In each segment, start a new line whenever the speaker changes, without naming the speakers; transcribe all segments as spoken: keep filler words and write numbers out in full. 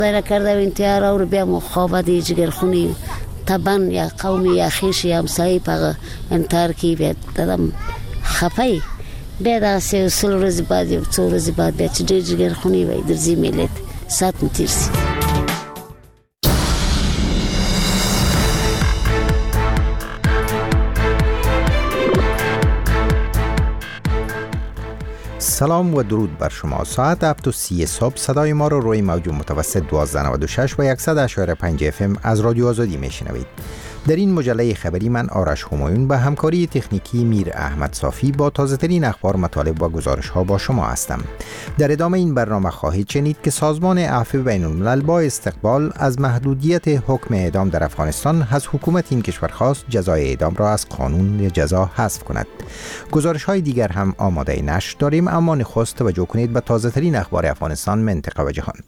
نکرده و انتحار رو بیا مخابت جگرخونی تبن یا قومی یا خیش یا همسایی پا انتحار کی بیاد دادم خفایی بیاد آسی و سل روز بعد یا چو روز بعد بیاد چه جگرخونی و درزی میلید سات متیرسی.
سلام و درود بر شما. ساعت هفت و سی صبح صدای ما رو روی موج متوسط دوازده نود و شش و صد و شش و پنج اف ام از رادیو آزادی میشنوید. در این مجله خبری من آرش همایون به همکاری تکنیکی میر احمد صافی با تازه‌ترین اخبار، مطالب و گزارش‌ها با شما هستم. در ادامه این برنامه خواهید شنید که سازمان عفو بین الملل با استقبال از محدودیت حکم اعدام در افغانستان از حکومت این کشور خواست جزای اعدام را از قانون جزا حذف کند. گزارش‌های دیگر هم آماده نشر داریم، اما نخست توجه کنید به تازه‌ترین اخبار افغانستان، منطقه و جهان.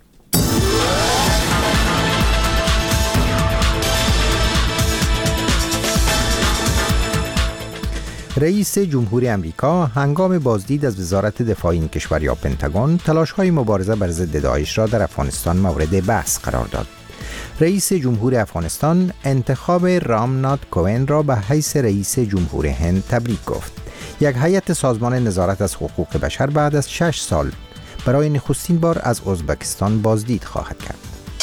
رئیس جمهور امریکا هنگام بازدید از وزارت دفاع این کشور یا پنتاگون تلاش‌های مبارزه بر ضد داعش را در افغانستان مورد بحث قرار داد. رئیس جمهور افغانستان انتخاب رامنات کوئن را به حیث رئیس جمهور هند تبریک گفت. یک هیئت سازمان نظارت از حقوق بشر بعد از شش سال برای نخستین بار از ازبکستان بازدید خواهد کرد.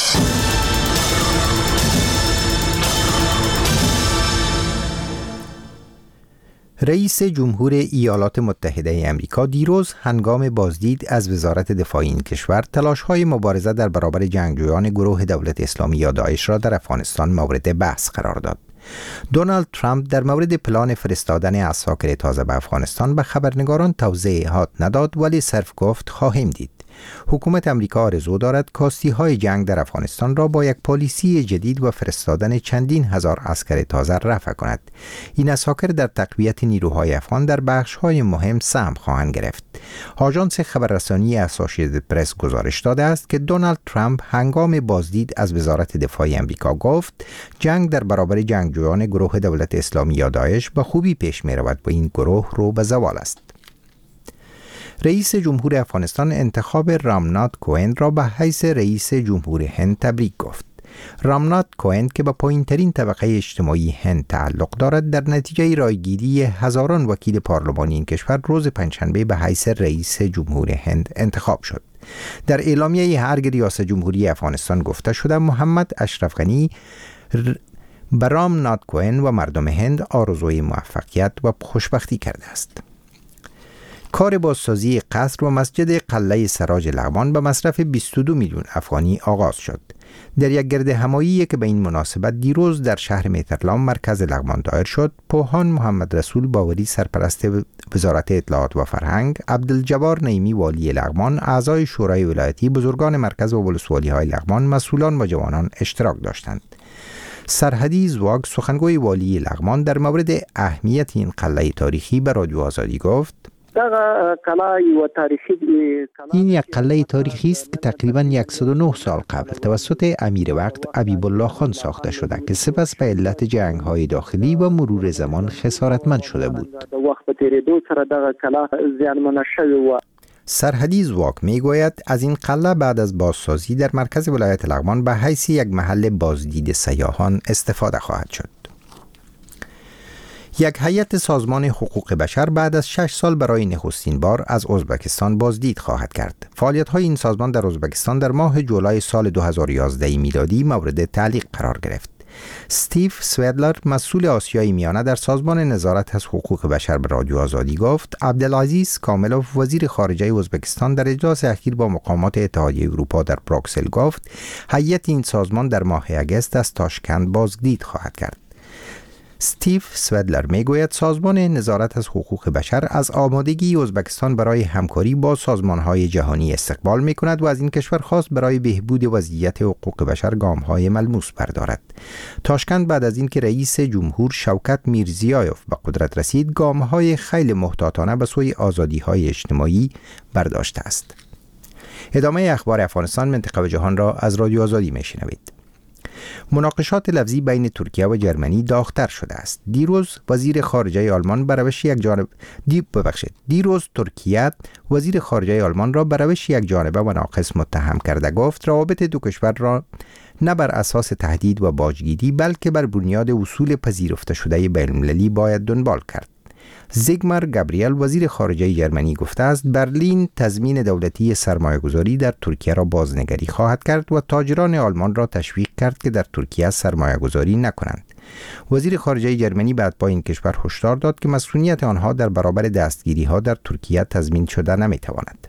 رئیس جمهور ایالات متحده امریکا دیروز هنگام بازدید از وزارت دفاع این کشور تلاش‌های مبارزه در برابر جنگجویان گروه دولت اسلامی یا داعش را در افغانستان مورد بحث قرار داد. دونالد ترامپ در مورد پلان فرستادن عساکر تازه به افغانستان به خبرنگاران توضیحات نداد، ولی صرف گفت خواهیم دید. حکومت امریکا آرزو دارد کاستی‌های جنگ در افغانستان را با یک پالیسی جدید و فرستادن چندین هزار عسکر تازه رفع کند. این عساکر در تقویت نیروهای افغان در بخش‌های مهم سهم خواهند گرفت. آژانس خبررسانی اسوسییتد پرس گزارش داده است که دونالد ترامپ هنگام بازدید از وزارت دفاع امریکا گفت جنگ در برابر جنگجویان گروه دولت اسلامی یا داعش به خوبی پیش می‌رود و این گروه رو به زوال است. رئیس جمهور افغانستان انتخاب رامنات کوئن را به حیث رئیس جمهور هند تبریک گفت. رامنات کوئن که به پایین‌ترین طبقه اجتماعی هند تعلق دارد، در نتیجه رایگیری هزاران وکیل پارلمانی این کشور روز پنجشنبه به حیث رئیس جمهور هند انتخاب شد. در اعلامیه ارگ ریاست جمهوری افغانستان گفته شده محمد اشرف غنی به رامنات کوئن و مردم هند آرزوی موفقیت و خوشبختی کرده است. کار بازسازی قصر و مسجد قلعه سراج لغمان به مصرف بیست و دو میلیون افغانی آغاز شد. در یک گرد همایی که به این مناسبت دیروز در شهر میترلام مرکز لغمان دایر شد، پوهان محمد رسول باوری سرپرست وزارت اطلاعات و فرهنگ، عبدالجبار نعیمی والی لغمان، اعضای شورای ولایتی، بزرگان مرکز و ولسوالی های لغمان، مسئولان و جوانان اشتراک داشتند. سرحدی زواگ سخنگوی والی لغمان در مورد اهمیت این قلعه تاریخی به رادیو آزادی گفت: این یک قلعه تاریخی است که تقریباً صد و نه سال قبل توسط امیر وقت حبیب الله خان ساخته شده که سپس به علت جنگ‌های داخلی و مرور زمان خسارتمند شده بود. سرحدی زواگ میگوید از این قلعه بعد از بازسازی در مرکز ولایت لغمان به حیث یک محل بازدید سیاحان استفاده خواهد شد. یک هیئت سازمان حقوق بشر بعد از شش سال برای نخستین بار از ازبکستان بازدید خواهد کرد. فعالیت‌های این سازمان در ازبکستان در ماه جولای سال دو هزار و یازده میلادی مورد تعلیق قرار گرفت. استیو سویدلر مسئول آسیای میانه در سازمان نظارت از حقوق بشر به رادیو آزادی گفت عبدالعزیز کاملوف وزیر خارجه ازبکستان در اجلاس اخیر با مقامات اتحادیه اروپا در بروکسل گفت هیئت این سازمان در ماه اگست از تاشکند بازدید خواهد کرد. استیو سویدلر میگوید سازمان نظارت از حقوق بشر از آمادگی ازبکستان برای همکاری با سازمان‌های جهانی استقبال می‌کند و از این کشور خواست برای بهبود وضعیت حقوق بشر گام‌های ملموس بردارد. تاشکند بعد از اینکه رئیس جمهور شوکت میرزیایوف به قدرت رسید، گام‌های خیلی محتاطانه به سوی آزادی‌های اجتماعی برداشته است. ادامه اخبار افغانستان، منطقه و جهان را از رادیو آزادی می‌شنوید. مناقشات لفظی بین ترکیه و جرمنی داغ‌تر شده است. دیروز وزیر خارجه آلمان به روش یک جانب دی ببخشید دیروز ترکیه وزیر خارجه آلمان را به روش یک جانبه و ناقص متهم کرده. گفت روابط دو کشور را نه بر اساس تهدید و باجگیری بلکه بر بنیاد اصول پذیرفته شده بین‌المللی باید دنبال کرد. زیگمار گابریل وزیر خارجه جرمنی گفته است برلین تضمین دولتی سرمایه‌گذاری در ترکیه را بازنگری خواهد کرد و تاجران آلمان را تشویق کرد که در ترکیه سرمایه‌گذاری نکنند. وزیر خارجه جرمنی بعد با این کشور هشدار داد که مسئولیت آنها در برابر دستگیری‌ها در ترکیه تضمین شده نمی‌تواند.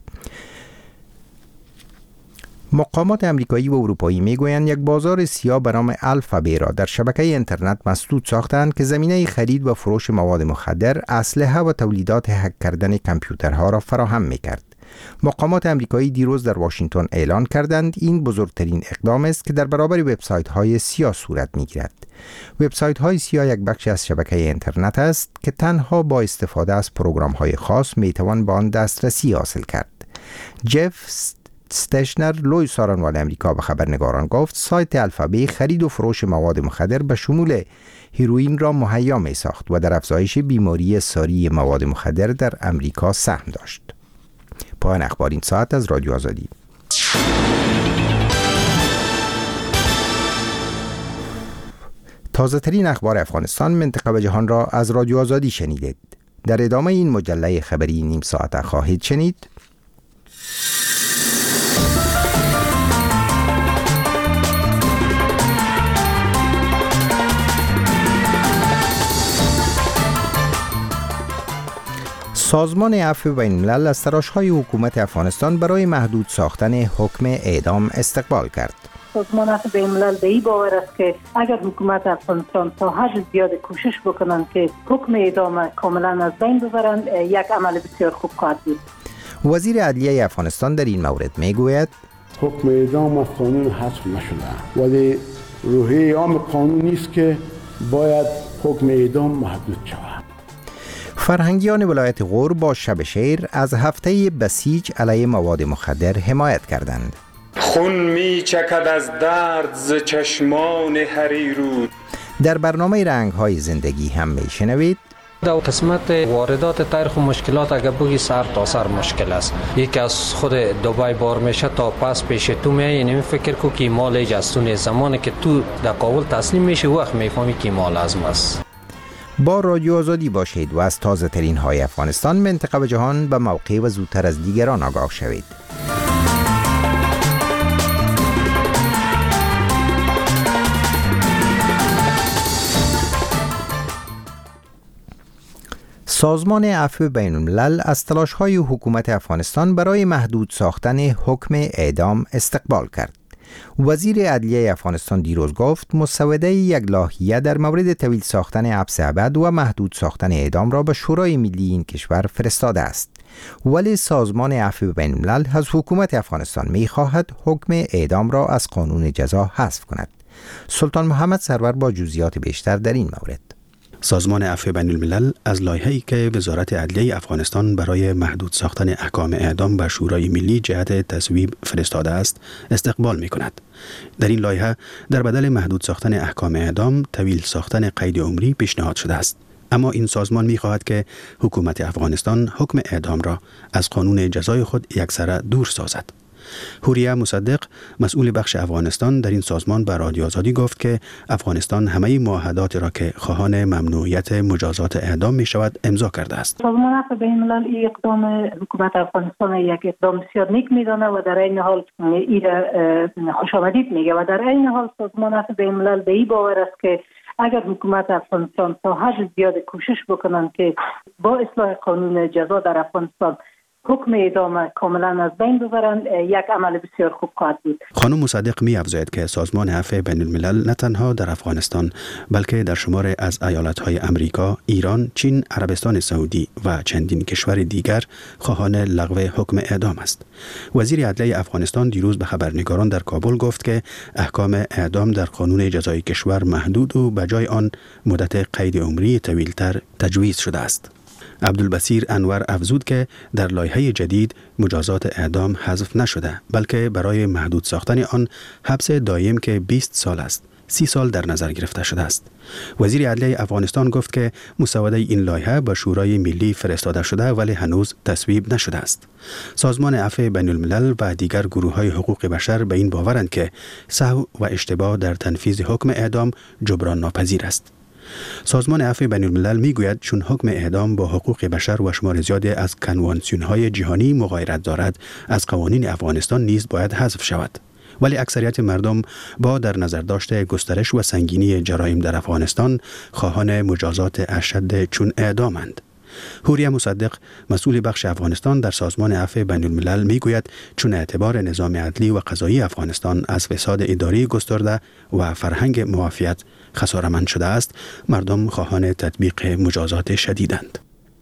مقامات امریکایی و اروپایی میگویند یک بازار سیاه به نام الفابی را در شبکه اینترنت مسدود ساختند که زمینه خرید و فروش مواد مخدر، اسلحه و تولیدات هک کردن کامپیوترها را فراهم می‌کرد. مقامات امریکایی دیروز در واشنگتن اعلان کردند این بزرگترین اقدام است که در برابر وبسایت‌های سیاه صورت می‌گیرد. وبسایت‌های سیاه یک بخش از شبکه اینترنت است که تنها با استفاده از پروگرام‌های خاص می‌توان به آن دسترسی حاصل کرد. جف استشنر لوی سارنوال امریکا به خبرنگاران گفت سایت الفابی خرید و فروش مواد مخدر به شمول هیروئین را مهیا می ساخت و در افزایش بیماری ساری مواد مخدر در امریکا سهم داشت. پایان اخبار این ساعت از رادیو آزادی. تازه ترین اخبار افغانستان، منطقه و جهان را از رادیو آزادی شنیدید. در ادامه این مجله خبری نیم ساعت خواهید شنید: سازمان عفو بین الملل از تلاش‌های حکومت افغانستان برای محدود ساختن حکم اعدام استقبال کرد.
سازمان عفو بین الملل به این باور است که اگر حکومت افغانستان تا حد زیاد کوشش بکنند که حکم اعدام کاملا از بین ببرند، یک عمل بسیار خوب خواهد بود.
وزیر عدلیه افغانستان در این مورد میگوید
حکم اعدام از قانون حذف نشده، ولی روحیه عام قانون نیست که باید حکم اعدام محدود شود.
فرهنگیان ولایت غور با شب شیر از هفته بسیج علیه مواد مخدر حمایت کردند.
خون می چکد از درد ز چشمان هریرود.
در برنامه رنگ‌های زندگی هم میشنوید
در قسمت واردات تاریخ و مشکلات اگر بگی سر تا سر مشکل است. یکی از خود دبی بار میشه تا پس پیش تو میای، یعنی فکر کو که مال جستون زمانی که تو در کابل تسلیم میشه وقت میفهمی که مال لازم است.
با رادیو آزادی باشید و از تازه ترین های افغانستان، منطقه و جهان به موقع و زودتر از دیگران آگاه شوید. سازمان عفو بین الملل از تلاش‌های حکومت افغانستان برای محدود ساختن حکم اعدام استقبال کرد. وزیر عدلیه افغانستان دیروز گفت مسوده یک لایحه در مورد طویل ساختن حبس ابد و محدود ساختن اعدام را به شورای ملی این کشور فرستاده است. ولی سازمان عفو بین الملل از حکومت افغانستان می‌خواهد حکم اعدام را از قانون جزا حذف کند. سلطان محمد سرور با جزئیات بیشتر در این مورد.
سازمان عفو بین الملل از لایحه‌ای که وزارت عدلیه افغانستان برای محدود ساختن احکام اعدام به شورای ملی جهت تصویب فرستاده است استقبال می‌کند. در این لایحه در بدل محدود ساختن احکام اعدام طویل ساختن قید عمری پیشنهاد شده است. اما این سازمان می‌خواهد که حکومت افغانستان حکم اعدام را از قانون جزای خود یکسره دور سازد. هوریه مصدق مسئول بخش افغانستان در این سازمان به رادیو آزادی گفت که افغانستان همه معاهدات را که خواهان ممنوعیت مجازات اعدام می شود امضا کرده است.
سازمان عفو بین الملل این اقدام حکومت افغانستان یک اقدام بسیار نیک می‌داند و در این حال این خوشامدید میگه و در این حال سازمان عفو بین الملل به این باور است که اگر حکومت افغانستان تا حد زیاد کوشش بکنند که با اصلاح قانون جزا در افغانستان حکم اعدام کاملا از بین ببرند، یک عمل بسیار خوب خواهد بود.
خانم مصدق می افزاید که سازمان عفو بین الملل نه تنها در افغانستان بلکه در شمار از ایالت‌های امریکا، ایران، چین، عربستان سعودی و چندین کشور دیگر خواهان لغو حکم اعدام است. وزیر عدلیه افغانستان دیروز به خبرنگاران در کابل گفت که احکام اعدام در قانون جزای کشور محدود و بجای آن مدت قید عمری طویل‌تر تجویز شده است. عبدالبصیر انور افزود که در لایحه جدید مجازات اعدام حذف نشده بلکه برای محدود ساختن آن حبس دائم که بیست سال است سی سال در نظر گرفته شده است. وزیر عدلیه افغانستان گفت که مسوده این لایحه به شورای ملی فرستاده شده ولی هنوز تصویب نشده است. سازمان عفو بین الملل و دیگر گروه‌های حقوق بشر به این باورند که سهو و اشتباه در تنفیذ حکم اعدام جبران ناپذیر است. سازمان عفو بین الملل می گوید چون حکم اعدام با حقوق بشر و شمار زیادی از کنوانسیون‌های جهانی مغایرت دارد، از قوانین افغانستان نیز باید حذف شود. ولی اکثریت مردم با در نظر داشت گسترش و سنگینی جرایم در افغانستان خواهان مجازات اشد چون اعدامند. حوریه مصدق مسئول بخش افغانستان در سازمان عفو بین الملل می گوید چون اعتبار نظام عدلی و قضایی افغانستان از فساد اداری گسترده و فرهنگ معافیت خساره‌مند شده است، مردم خواهان تطبیق مجازات شدیدند.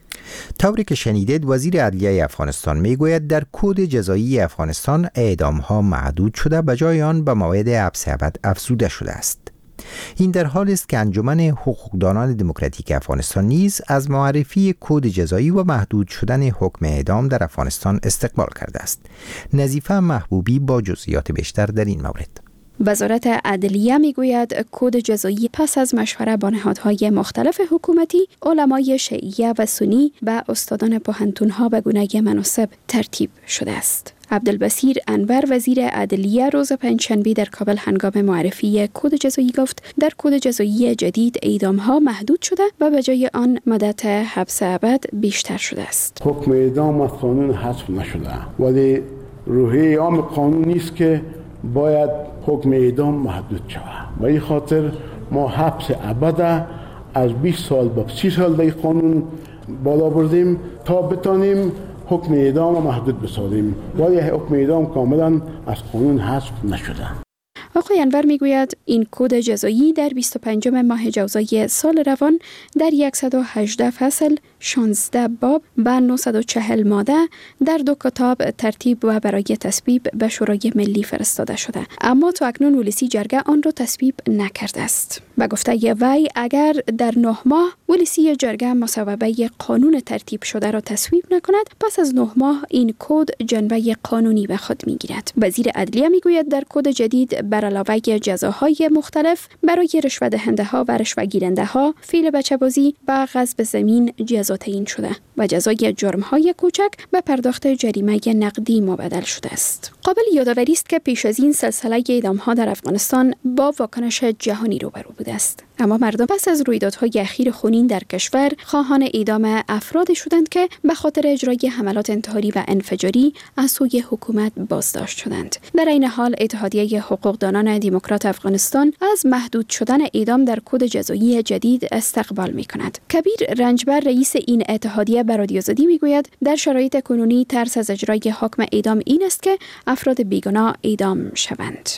طوری که شنیدید وزیر عدلیه افغانستان میگوید در کد جزایی افغانستان اعدام‌ها محدود شده، به جای آن به موعد حبس ابد افزوده شده است. این در حالی است که انجمن حقوقدانان دموکراتیک افغانستان نیز از معرفی کد جزایی و محدود شدن حکم اعدام در افغانستان استقبال کرده است. نظیفه محبوبی با جزئیات بیشتر در این مورد.
وزارت عدلیه میگوید کد جزایی پس از مشوره با نهادهای مختلف حکومتی، علمای شیعیه و سنی و استادان پوهنتون‌ها به گونه مناسب ترتیب شده است. عبدالبصیر انور وزیر عدلیه روز پنجشنبه در کابل هنگام معرفی کد جزایی گفت در کد جزایی جدید اعدام‌ها محدود شده و به جای آن مدت حبس ابد بیشتر شده است.
حکم اعدام از قانون حذف نشده، ولی روحیه عام قانون نیست که باید حکم اعدام محدود شود. و این خاطر ما حبس ابد از بیست سال به سی سال در قانون بالا بردیم تا بتانیم حکم اعدام محدود بسازیم، ولی حکم اعدام کاملا از قانون حذف نشده.
آقای انور میگوید این کد جزایی در بیست و پنجم ماه جوزای سال روان در صد و هجده فصل، شانزده باب و نهصد و چهل ماده در دو کتاب ترتیب و برای تصویب به شورای ملی فرستاده شده، اما تا اکنون ولسی جرگه آن را تصویب نکرده است. به گفته وی اگر در نه ماه ولسی جرگه مصوبه قانون ترتیب شده را تصویب نکند، پس از نه ماه این کد جنبه قانونی به خود میگیرد. وزیر عدلیه میگوید در کد جدید بر علاوه جزاهای مختلف برای رشوه دهنده ها و رشوه گیرنده ها، فیل بچه‌بازی و غصب زمین جزا تعیین شده و جزای جرم های کوچک به پرداخت جریمه نقدی مبدل شده است. قابل یادآوری است که پیش از این سلسله اعدام ها در افغانستان با واکنش جهانی روبرو بوده است، اما مردم پس از رویدادهای اخیر خونین در کشور خواهان اعدام افرادی شدند که به خاطر اجرای حملات انتحاری و انفجاری از سوی حکومت بازداشت شدند. در این حال اتحادیه حقوقدانان دموکرات افغانستان از محدود شدن اعدام در کد جزایی جدید استقبال می‌کند. کبیر رنجبر رئیس این اتحادیه به رادیو آزادی میگوید در شرایط کنونی ترس از اجرای حکم اعدام این است که افراد بیگناه اعدام شوند.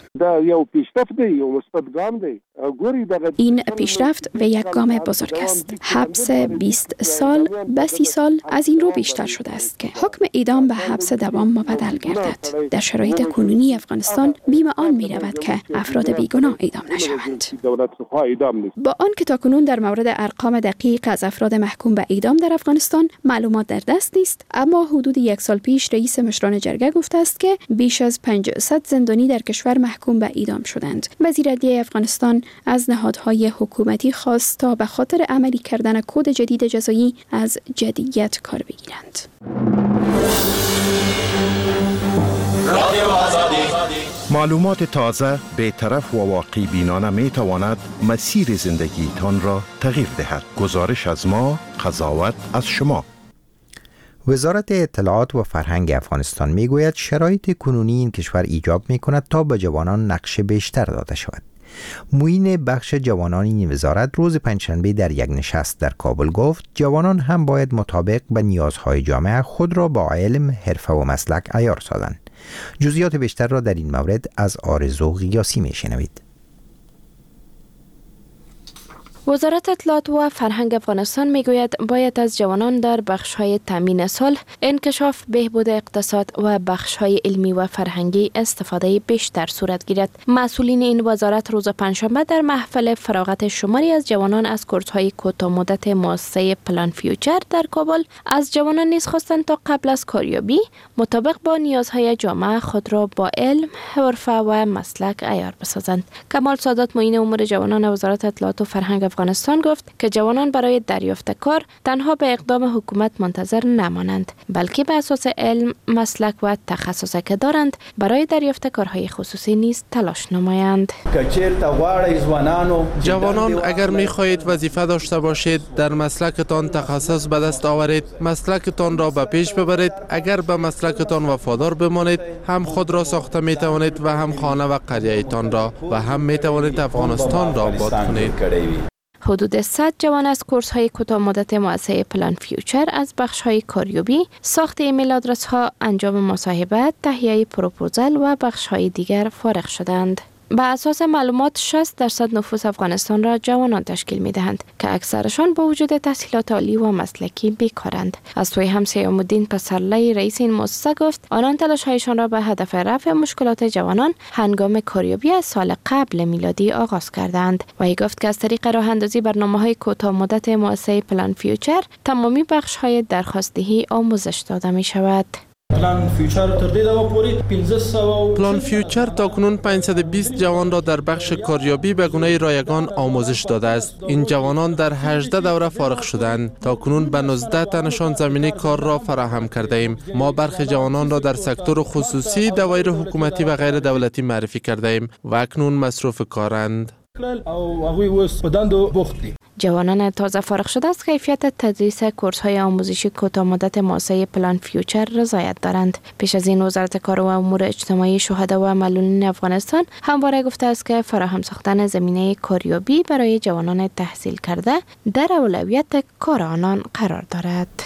این پیشرفت و یک گام بزرگ است. حبس بیست سال به سی سال از این رو بیشتر شده است که حکم اعدام به حبس دوام مبدل گردد. در شرایط کنونی افغانستان بیم آن می رود که افراد بیگناه اعدام نشوند. با آن که تاکنون در مورد ارقام دقیق از افراد محکوم به اعدام در افغانستان معلومات در دست نیست، اما حدود یک سال پیش رئیس مشران جرگه گفته است که بیش از پانصد زندانی در کشور محکوم به اعدام شدند. وزیر عدلیه افغانستان از نهادهای حکومتی خواست تا به خاطر عملی کردن کد جدید جزایی از جدیت کار بگیرند.
معلومات تازه، بی‌طرف و واقعی بینانه می تواند مسیر زندگی تان را تغییر دهد. گزارش از ما، قضاوت از شما.
وزارت اطلاعات و فرهنگ افغانستان می گوید شرایط کنونی این کشور ایجاب می کند تا به جوانان نقش بیشتر داده شود. معین بخش جوانان این وزارت روز پنجشنبه در یک نشست در کابل گفت جوانان هم باید مطابق به نیازهای جامعه خود را با علم، حرفه و مسلک عیار سازند. جزئیات بیشتر را در این مورد از آرزو غیاسی می شنوید.
وزارت اطلاعات و فرهنگ افغانستان میگوید باید از جوانان در بخش‌های تامین صلح، انکشاف، بهبود اقتصاد و بخش‌های علمی و فرهنگی استفاده بیشتر صورت گیرد. مسئولین این وزارت روز پنجشنبه در محفل فراغت شماری از جوانان از کورس‌های کوتاه مدت مؤسسه پلان فیوچر در کابل از جوانان نیز خواستند تا قبل از کاریابی مطابق با نیازهای جامعه خود را با علم، حرفه و مسلک عیار بسازند. کمال سادات معین امور جوانان وزارت اطلاعات و فرهنگ افغانستان گفت که جوانان برای دریافت کار تنها به اقدام حکومت منتظر نمانند، بلکه به اساس علم، مسلک و تخصصی که دارند برای دریافت کارهای خصوصی نیز تلاش نمایند.
جوانان اگر می‌خواهید وظیفه داشته باشید، در مسلکتان تخصص به دست آورید، مسلکتان را به پیش ببرید. اگر به مسلکتان وفادار بمانید، هم خود را ساخته می‌توانید و هم خانه و قریه‌تان را و هم می‌توانید افغانستان را آباد کنید.
حدود صد جوان از کورس‌های کوتاه مدت مؤسسه پلان فیوچر از بخش‌های کاریابی، ساخت ایمیل آدرس‌ها، انجام مصاحبه، تهیه پروپوزال و بخش‌های دیگر فارغ شدند. به اساس معلومات شصت درصد نفوس افغانستان را جوانان تشکیل می دهند که اکثرشان با وجود تحصیلات عالی و مسلکی بیکارند. از سوی هم سیام الدین پسرلی رئیس این مؤسسه گفت آنان تلاش‌هایشان را به هدف رفع مشکلات جوانان هنگام کاریابی از سال قبل میلادی آغاز کردند و ای گفت که از طریق راه اندازی برنامه‌های کوتاه مدت مؤسسه پلان فیوچر تمامی بخش‌های درخواستدهی آموزش داده می شود.
پلان فیوچر تر دې دا پوری پنځه سوه
پلان فیوچر تاکنون پانصد و بیست جوان را در بخش کاریابی به گونه رایگان آموزش داده است. این جوانان در هجده دوره فارغ شدند. تاکنون به نوزده تنشان زمینه کار را فراهم کرده ایم. ما برخی جوانان را در سکتور خصوصی، دوایر حکومتی و غیر دولتی معرفی کرده ایم و اکنون مصروف کارند.
جوانان تازه فارغ شده از کیفیت تدریس کورس‌های آموزشی کوتاه مدت مؤسسه پلان فیوچر رضایت دارند. پیش از این وزارت کار و امور اجتماعی شهدا و معلولین افغانستان همواره گفته است که فراهم ساختن زمینه کاریابی برای جوانان تحصیل کرده در اولویت کار آنان قرار دارد.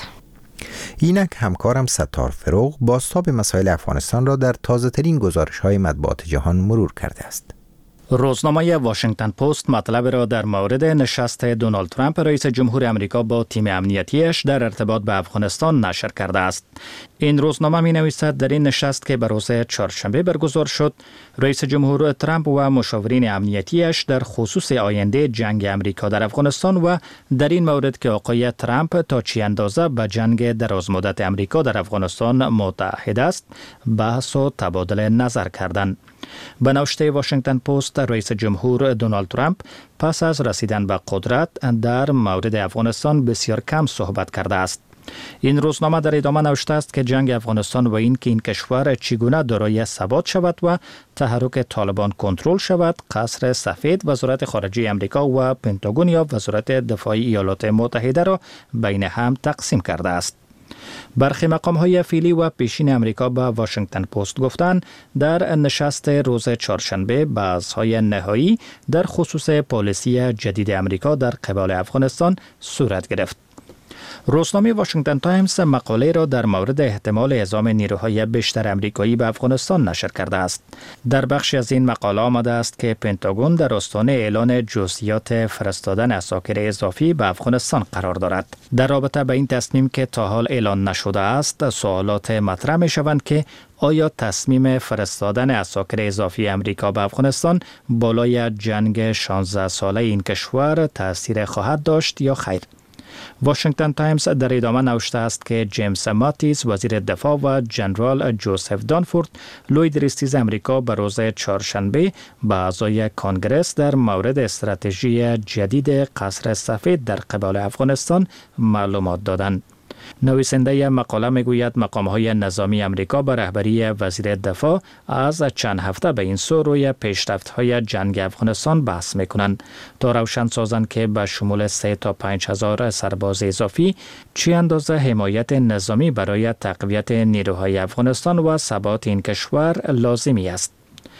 اینک همکارم ستار فروغ بازتاب مسائل افغانستان را در تازه ترین گزارش های مطبوعات جهان مرور کرده است.
روزنامه واشنگتن پست مطلب را در مورد نشست دونالد ترامپ رئیس جمهور امریکا با تیم امنیتیش در ارتباط به افغانستان نشر کرده است. این روزنامه می نویسد در این نشست که به روز چهارشنبه برگزار شد، رئیس جمهور ترامپ و مشاورین امنیتیش در خصوص آینده جنگ امریکا در افغانستان و در این مورد که آقای ترامپ تا چه اندازه به جنگ درازمدت امریکا در افغانستان متعهد است، بحث و تبادل نظر کردند. به نوشته واشنگتن پست، رئیس جمهور دونالد ترامپ پس از رسیدن به قدرت در مورد افغانستان بسیار کم صحبت کرده است. این روزنامه در ادامه نوشته است که جنگ افغانستان و این که این کشور چگونه دارای ثبات شود و تحرک طالبان کنترل شود، قصر سفید، وزارت خارجه امریکا و پنتاگون یا وزارت دفاع ایالات متحده را بین هم تقسیم کرده است. برخی مقام‌های فعلی و پیشین امریکا به واشنگتن پست گفتند در نشست روز چهارشنبه بحث‌های نهایی در خصوص پالیسی جدید امریکا در قبال افغانستان صورت گرفت. روزنامه واشنگتن تایمز مقاله را در مورد احتمال اعزام نیروهای بیشتر امریکایی به افغانستان نشر کرده است. در بخشی از این مقاله آمده است که پنتاگون در آستانه اعلان جزئیات فرستادن عساکر اضافی به افغانستان قرار دارد. در رابطه با این تصمیم که تا حال اعلان نشده است، سوالات مطرح می شوند که آیا تصمیم فرستادن عساکر اضافی امریکا به افغانستان بالای جنگ شانزده ساله این کشور تأثیر خواهد داشت یا خیر؟ واشنگتن تایمز در ادامه نوشته است که جیمز ماتیس وزیر دفاع و جنرال جوزف دانفورد لوید ریستیز امریکا به روز چهارشنبه به اعضای کانگرس در مورد استراتژی جدید قصر سفید در قبال افغانستان معلومات دادند. نویسنده مقاله میگوید مقام‌های نظامی امریکا به رهبری وزیر دفاع از چند هفته به این سو روی پیشرفت‌های جنگ افغانستان بحث می‌کنند تا روشن سازند که به شمول سه تا پنج هزار سرباز اضافی چه اندازه حمایت نظامی برای تقویت نیروهای افغانستان و ثبات این کشور لازمی است.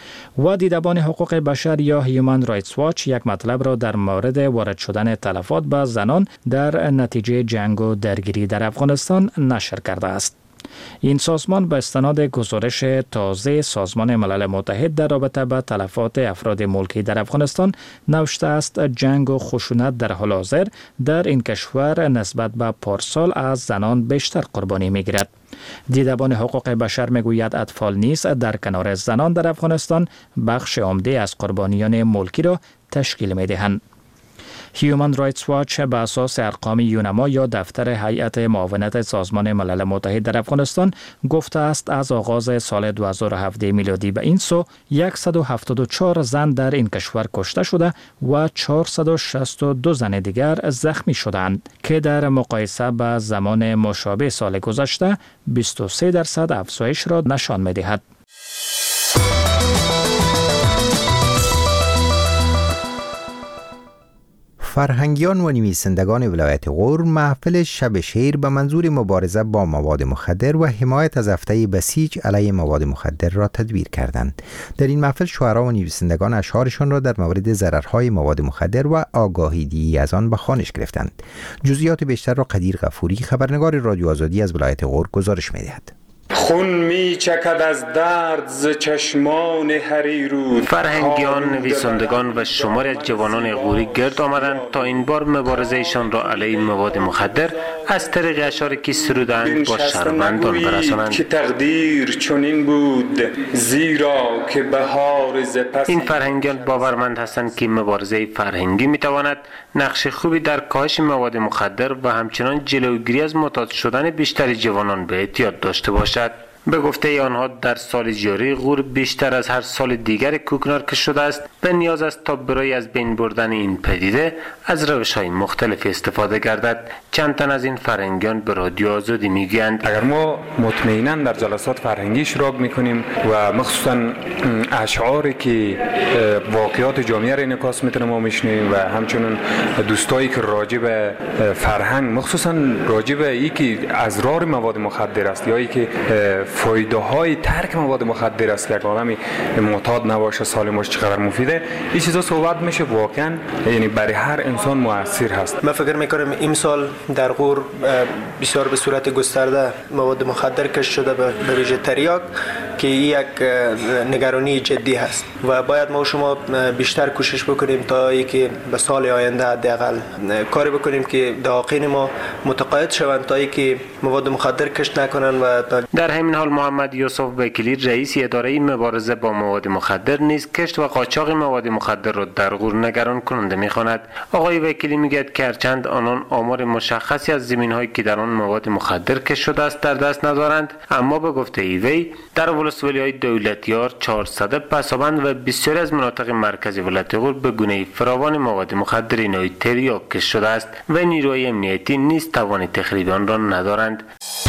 و دیدبان حقوق بشر یا هیومن رایتس واچ یک مطلب را در مورد وارد شدن تلفات به زنان در نتیجه جنگ و درگیری در افغانستان نشر کرده است. این سازمان به استناد گزارش تازه سازمان ملل متحد در رابطه با تلفات افراد ملکی در افغانستان نوشته است جنگ و خشونت در حال حاضر در این کشور نسبت به پارسال از زنان بیشتر قربانی می‌گیرد. دیدبان حقوق بشر میگوید اطفال نیز در کنار زنان در افغانستان بخش عمده از قربانیان ملکی را تشکیل می‌دهند. هیومن رایتس واچ به اساس ارقام یونما یا دفتر هیئت معاونت سازمان ملل متحد در افغانستان گفته است از آغاز سال دو هزار و هفده میلادی به این سو صد و هفتاد و چهار زن در این کشور کشته شده و چهارصد و شصت و دو زن دیگر زخمی شدند که در مقایسه با زمان مشابه سال گذشته بیست و سه درصد افزایش را نشان می‌دهد.
فرهنگیان و نویسندگان ولایت غور محفل شب شعر به منظور مبارزه با مواد مخدر و حمایت از هفته بسیج علیه مواد مخدر را تدبیر کردند. در این محفل شاعران و نویسندگان اشعارشان را در مورد ضررهای مواد مخدر و آگاهی‌دهی از آن به خوانش گرفتند. جزئیات بیشتر را قدیر غفوری خبرنگار رادیو آزادی از ولایت غور گزارش می‌دهد.
خون می چکد از درد ز چشمان هریرود.
فرهنگیان، نویسندگان و شماری از جوانان غوری گرد آمدند تا این بار مبارزهشان را علیه مواد مخدر از طریق اشعاری که سرودند با شهروندان برسانند.
که تقدیر چنین بود زیرا که بهار ز پس.
این فرهنگیان باورمند هستند که مبارزه فرهنگی میتواند نقش خوبی در کاهش مواد مخدر و همچنان جلوگیری از معتاد شدن بیشتر جوانان به اعتیاد داشته باشد. به گفته آنها در سال جاری غور بیشتر از هر سال دیگر کوکنار شده است و نیاز است تا برای از بین بردن این پدیده از روش‌های مختلف استفاده گردد. چند تن از این فرهنگیان به رادیو آزادی میگویند
اگر ما مطمئنا در جلسات فرهنگی اشتراک میکنیم و مخصوصا اشعاری که واقعات جامعه را انعکاس میتونه ما میشنویم و همچنین دوستایی که راجع به فرهنگ مخصوصا راجع به ای که اضرار مواد مخدر است یا ای که فایده های ترک مواد مخدر است که یک آدمی معتاد نباشه سالم باشه چقدر مفیده، این چیزا صحبت میشه واقعا یعنی برای هر انسان موثر هست.
من فکر میکنم این سال در غور بسیار به صورت گسترده مواد مخدر کشف شده به ویژه تریاک که یک نگرانی جدی هست و باید ما شما بیشتر کوشش بکنیم تا اینکه به سال آینده حداقل کاری بکنیم که داخل ما متقاعد شوند تا اینکه مواد مخدر کشف نکنن. و
در همین حال محمد یوسف وکیلی رئیس اداره مبارزه با مواد مخدر نیز کشف و قاچاق مواد مخدر را در غور نگران کننده می‌خواند. آقای وکیلی میگوید که هرچند آنان آمار مشخصی از زمین‌هایی که در آن مواد مخدر کشف شده است در دست ندارند، اما به گفته وی در ولسوالی‌های دولتیار، چهارصد پسابند و بسیاری از مناطق مرکزی ولایت غور به گونه فراوان مواد مخدر نوعی تریاک کشف شده است و نیروهای امنیتی نیز توان تخریب آن را ندارند.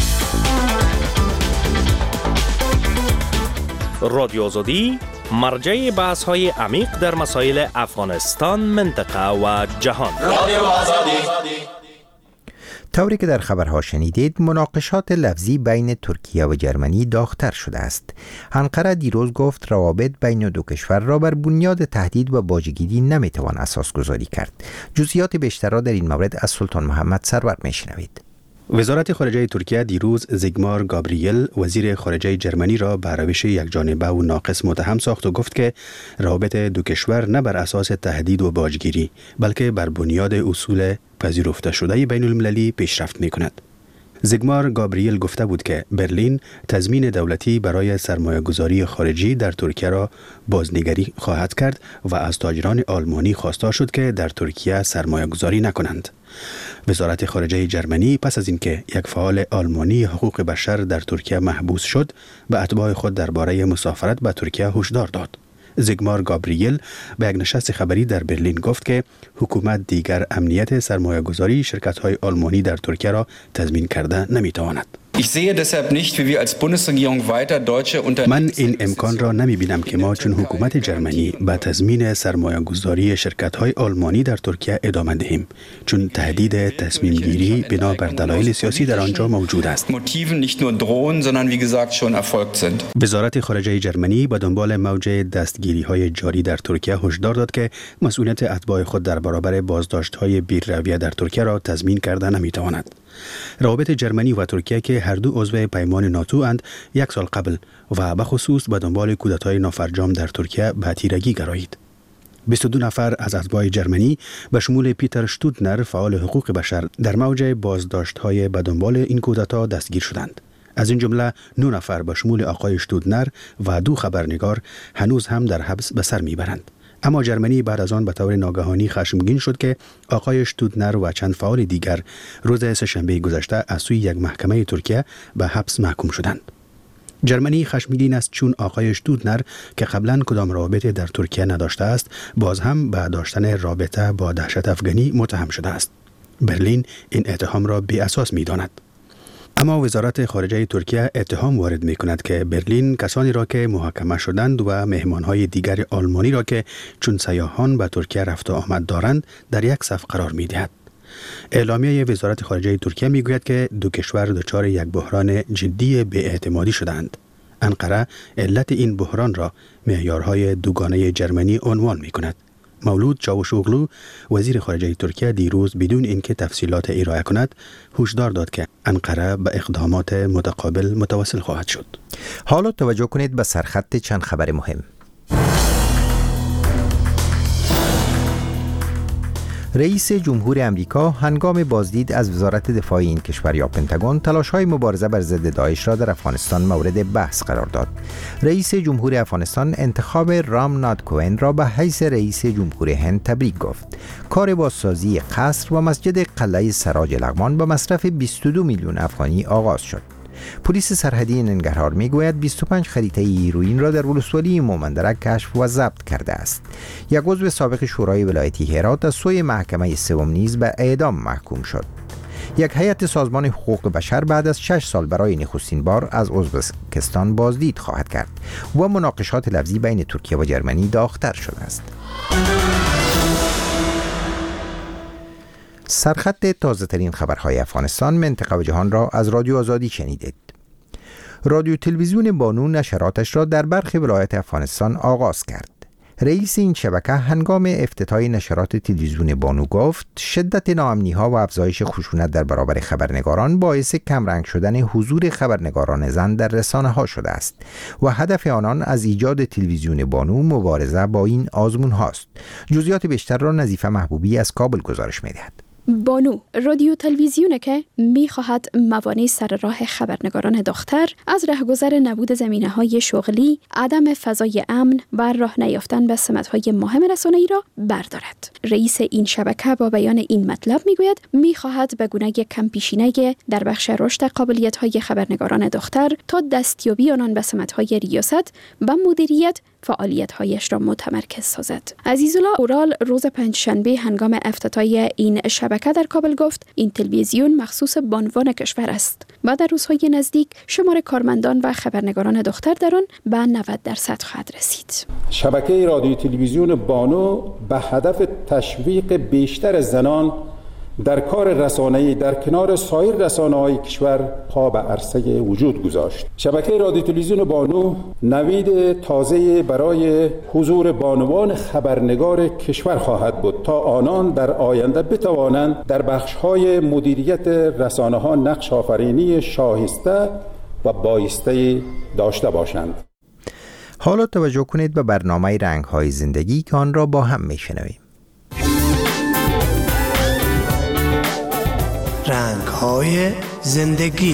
رادیو آزادی مرجع بحث های عمیق در مسائل افغانستان، منطقه و جهان. رادیو آزادی.
طوری که در خبرها شنیدید، مناقشات لفظی بین ترکیه و جرمنی داغ‌تر شده است. انقره دیروز گفت روابط بین دو کشور را بر بنیاد تهدید و باجگیری نمیتوان اساس گذاری کرد. جزئیات بیشتر را در این مورد از سلطان محمد سرور میشنوید.
وزارت خارجه ترکیه دیروز زیگمار گابریل وزیر خارجه جرمنی را به روش یکجانبه و ناقص متهم ساخت و گفت که روابط دو کشور نه بر اساس تهدید و باجگیری بلکه بر بنیاد اصول پذیرفته شده بین المللی پیشرفت می کند. زیگمار گابریل گفته بود که برلین تضمین دولتی برای سرمایه‌گذاری خارجی در ترکیه را بازنگری خواهد کرد و از تاجران آلمانی خواستار شد که در ترکیه سرمایه‌گذاری نکنند. وزارت خارجه جرمنی پس از اینکه یک فعال آلمانی حقوق بشر در ترکیه محبوس شد، به اتباع خود درباره مسافرت به ترکیه هشدار داد. زیگمار گابریل به یک نشست خبری در برلین گفت که حکومت دیگر امنیت سرمایه‌گذاری شرکت‌های آلمانی در ترکیه را تضمین کرده نمی‌تواند. من این امکان را نمی بینم که ما چون حکومت جرمنی به تضمین سرمایه گذاری شرکت های آلمانی در ترکیه ادامه دهیم، چون تهدید تصمیم گیری بنا بر دلایل سیاسی در آنجا موجود است. وزارت خارجه جرمنی به دنبال موج دستگیری های جاری در ترکیه هشدار داد که مسئولیت اتباع خود در برابر بازداشت های بی‌رویه در ترکیه را تضمین کرده نمی تواند. روابط جرمنی و ترکیه که هر دو عضو پیمان ناتو اند یک سال قبل و به خصوص به دنبال کودتای نافرجام در ترکیه به تیرگی گرایید. بیست و دو نفر از اتباع جرمنی به شمول پیتر شتودنر فعال حقوق بشر در موج بازداشت‌های به دنبال این کودتا دستگیر شدند. از این جمله نه نفر به شمول آقای شتودنر و دو خبرنگار هنوز هم در حبس به سر میبرند. اما جرمنی بعد از آن به طور ناگهانی خشمگین شد که آقای شتودنر و چند فعال دیگر روز سه‌شنبه گذشته از سوی یک محکمه ترکیه به حبس محکوم شدند. جرمنی خشمگین است چون آقای شتودنر که قبلا کدام رابطه در ترکیه نداشته است باز هم به داشتن رابطه با دهشت افغانی متهم شده است. برلین این اتهام را بی اساس می داند. اما وزارت خارجه ترکیه اتهام وارد می کند که برلین کسانی را که محاکمه شدند و مهمانهای دیگر آلمانی را که چون سیاحان به ترکیه رفت و آمد دارند در یک صف قرار می دهد. اعلامیه وزارت خارجه ترکیه می گوید که دو کشور دچار یک بحران جدی بی‌اعتمادی شدند. انقره علت این بحران را معیارهای دوگانه جرمنی عنوان می کند. مولود چاوشوغلو وزیر خارجه ترکیه دیروز بدون اینکه تفصیلات ارائه کند هشدار داد که انقره به اقدامات متقابل متوسل خواهد شد.
حالا توجه کنید به سرخط چند خبر مهم. رئیس جمهور امریکا هنگام بازدید از وزارت دفاع این کشور یا پنتاگون تلاش‌های مبارزه بر ضد داعش را در افغانستان مورد بحث قرار داد. رئیس جمهور افغانستان انتخاب رام ناتھ کووند را به حیث رئیس جمهور هند تبریک گفت. کار بازسازی قصر و مسجد قلعه سراج لغمان به مصرف بیست و دو میلیون افغانی آغاز شد. پلیس سرحدی ننگرهار میگوید بیست و پنج خریطه هیروئین را در ولسوالی مومندرک کشف و ضبط کرده است. یک عضو سابق شورای ولایتی هرات از سوی محکمه سوم نیز به اعدام محکوم شد. یک هیئت سازمان حقوق بشر بعد از شش سال برای نخستین بار از ازبکستان بازدید خواهد کرد و مناقشات لفظی بین ترکیه و جرمنی داغ‌تر شده است. سرخط تازه ترین خبرهای افغانستان، منطقه و جهان را از رادیو آزادی شنیدید. رادیو تلویزیون بانو نشراتش را در برخی ولایت افغانستان آغاز کرد. رئیس این شبکه هنگام افتتاح نشرات تلویزیون بانو گفت شدت ناامنی‌ها و افزایش خشونت در برابر خبرنگاران باعث کمرنگ شدن حضور خبرنگاران زن در رسانه‌ها شده است و هدف آنان از ایجاد تلویزیون بانو مبارزه با این آزمون هاست. جزئیات بیشتر را نظیفه محبوبی از کابل گزارش می‌دهد.
بانو رادیو تلویزیونه که می‌خواهد موانع سر راه خبرنگاران دختر از رهگذر نبود زمینه‌های شغلی، عدم فضای امن و راه نیافتن به سمت‌های مهم رسانه‌ای را بردارد. رئیس این شبکه با بیان این مطلب میگوید می‌خواهد به گونه کم پیشینه در بخش رشد قابلیت‌های خبرنگاران دختر تا دستیابی آنان به سمت‌های ریاست و مدیریت فعالیت‌هایش را متمرکز سازد. عزیزالله اورال روز پنجشنبه هنگام افتتاح این شبکه در کابل گفت این تلویزیون مخصوص بانوان کشور است و در روزهای نزدیک شمار کارمندان و خبرنگاران دختر در آن به نود درصد خواهد رسید.
شبکه رادیو تلویزیون بانو به هدف تشویق بیشتر زنان در کار رسانه‌ای در کنار سایر رسانه‌های کشور پا به عرصه وجود گذاشت. شبکه رادیو تلویزیون بانو نوید تازه برای حضور بانوان خبرنگار کشور خواهد بود تا آنان در آینده بتوانند در بخش‌های مدیریت رسانه‌ها نقش آفرینی شایسته و بایسته داشته باشند.
حالا توجه کنید به برنامه رنگ‌های زندگی که آن را با هم می‌شنویم.
رنگ‌های زندگی.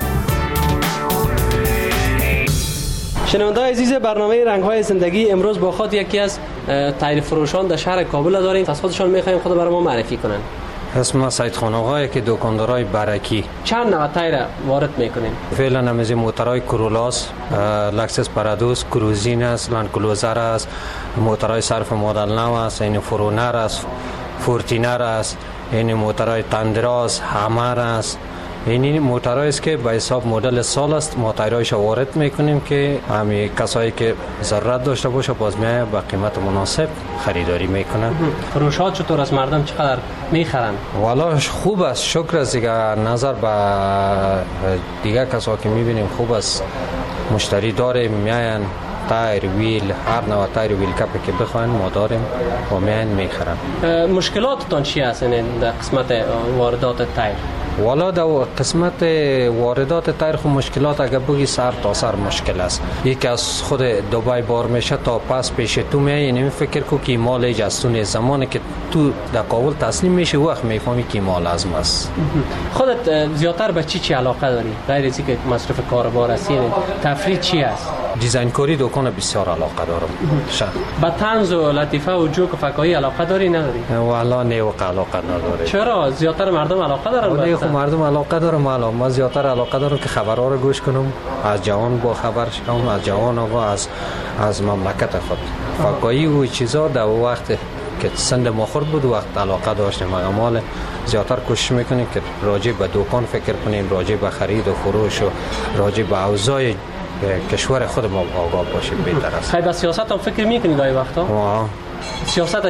شنونده‌های عزیز برنامه رنگ‌های زندگی، امروز با خود یکی از تایر فروشان در شهر کابل داریم. از خودشان می‌خوایم خود برای ما معرفی کنن.
اسم سید خان آقا که دکاندارای برکی.
چند نوع تایر وارد می‌کنین؟
فعلا نمیز موتورای کرولاس، لکسس پارادوس، کروزین است، لند کلوزر است، موتورای صرف مدل نو است، این فرونر است، فورتینر است، این موتورای تندراس، همر است. این موتورایی است که به حساب مدل سال است، ما تایرایش وارد میکنیم که همین کسایی که ضرورت داشته باشه باز میای با قیمت مناسب خریداری میکنن.
فروشات چطور است؟ مردم چقدر میخرن؟
والا خوب است، شکر است دیگه. نظر به دیگه کسایی که میبینیم خوب است، مشتری داریم، میاین تایر ویل، هر نوع تایر ویل کپی که بخواین ما داریم و میاین میخرن.
مشکلاتتان چی هست در قسمت واردات تایر؟
والا در قسمت واردات تایر خو مشکلات اگر بگی سر تا سر مشکل است. یکی از خود دبی بار میشه تا پس پیش تو میای، یعنی فکر کو که مال جستون زمانی که تو در کابل تسلیم میشه وقت میفهمی که مال از ماست.
خودت زیادتر به چی چی علاقه داری؟ غیر از اینکه مصرف کاربار است، یعنی تفریح چی است؟
دیزاین کاری دکان بسیار علاقه دارم. شد.
به طنز و لطیفه و جوک و فکاهی علاقه داری نداری؟
والا نه و علاقه نداره.
چرا؟ زیادتر مردم علاقه دارن؟
ولی خب مردم علاقه دارم، معلوم ما زیادتر علاقه دارم که خبرها رو گوش کنم، از جوان با خبر شوم، از جوان و از از مملکت خود. فکاهی و چیزا در وقت که سند ما خورد بود وقت علاقه داشتیم، اما زیادتر کوشش میکنیم که راجع به دکان فکر کنیم، راجع به خرید و فروش و راجع به اوضاع کشور خود ما آگاه باشیم بهتر است.
خیلی به سیاست هم فکر میکنید گاهی وقتا؟
آه.
سیاست